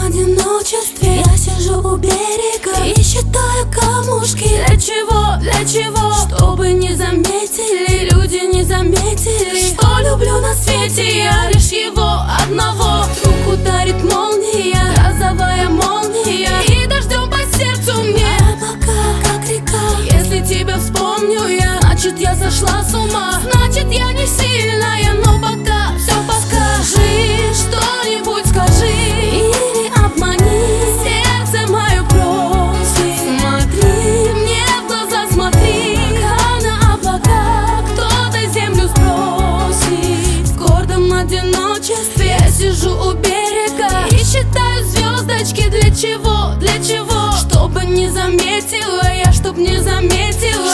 одиночестве я сижу у берега и считаю камушки. Для чего? Чтобы не заметили, люди не заметили, что люблю на свете я лишь его одного. Вдруг ударит молния, грозовая молния, и дождем по сердцу мне облака, как река. Если тебя вспомню я, значит я сошла с ума, значит я не сильная, но пока все пока. Скажи что-нибудь, скажи или обмани сердце мое, просит. Смотри мне в глаза, смотри, пока на облака кто-то землю сбросит. В гордом одиночестве я сижу у берега и считаю звездочки. Для чего? Для чего? Чтобы не заметила я, чтоб не заметила.